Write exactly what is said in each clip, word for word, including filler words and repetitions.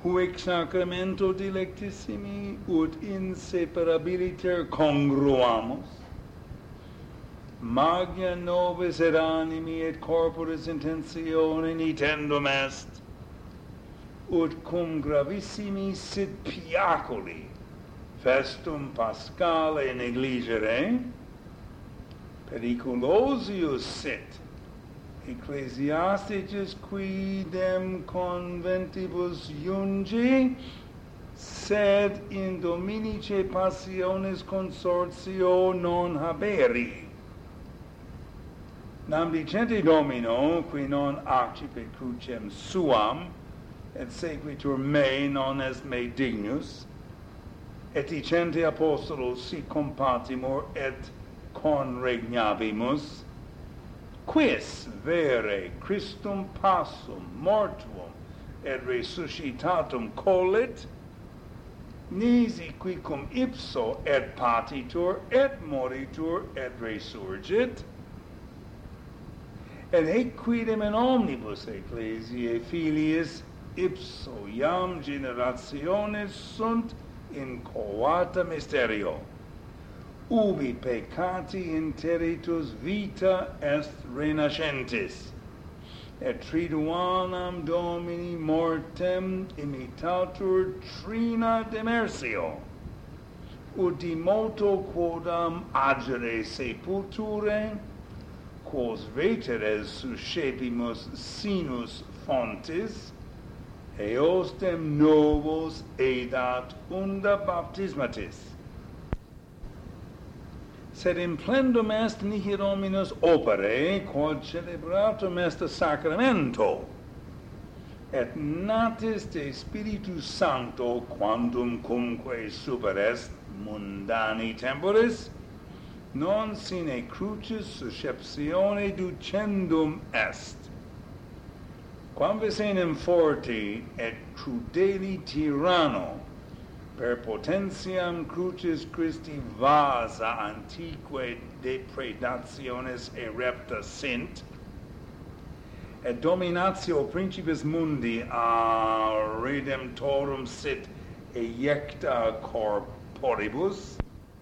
huec sacramento dilectissimi ut inseparabiliter congruamus, magna nobis et animi et corporis intentione nitendum est, ut cum gravissimi sit piaculi festum Paschale negligere, periculosius sit ecclesiasticis quidem conventibus iungi, sed in dominice passionis consortio non haberi. Nam dicente Domino, qui non accipit crucem suam, et sequitur me non est me dignus, et dicente Apostolos si compatimur et conregnabimus, quis vere Christum passum mortuum et resuscitatum colit, nisi qui cum ipso et patitur et moritur et resurgit, et haec quidem in omnibus ecclesiae filiis ipso iam generationes sunt in coata mysterio, ubi peccati interitus vita est renascentis, et triduanam Domini mortem imitatur trina demersio, ut dimoto quodam agere sepulture, quos veteres suscepimus sinus fontis, eostem novos edat unda baptismatis. Sed implendum est nihil hominus opere, quod celebratum est sacramento, et natis de Spiritus Sancto quantum cumque super est mundani temporis, non sine crucis susceptione ducendum est. Quam visenem forti et crudeli tyranno per potentiam crucis Christi vasa antiquae depredationis erepta sint, et dominatio principis mundi a redemptorum sit ejecta corporibus,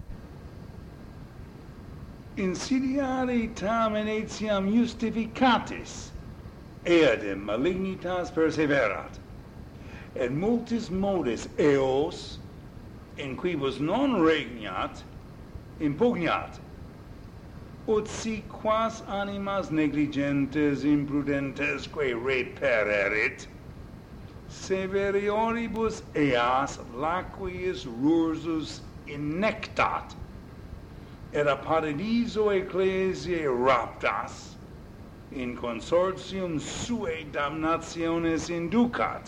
insidiare tamen etiam justificatis, eadem malignitas perseverat, et multis modis eos, in quibus non regnat, impugnat, ut si quas animas negligentes imprudentesque repererit, severioribus eas laqueis rursus innectat, et a paradiso ecclesiae raptas, in consortium suae damnationis inducat,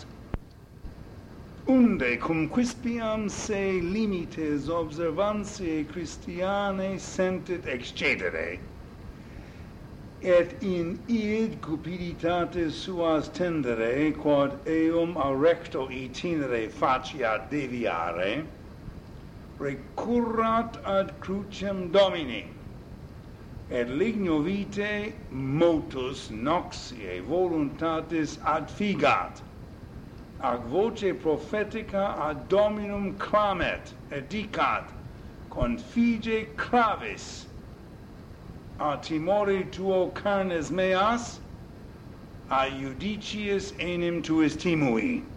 unde cum quispiam se limites observantiae Christianae sentit excedere, et in id cupiditatis suas tendere, quod eum a recto itinere faciat deviare, recurrat ad crucem Domini, et ligno vitae motus noxiae voluntatis adfigat, ac voce prophetica ad Dominum clamet, et dicat, confige clavis, a timore tuo carnes meas, a judiciis enim tuis timui.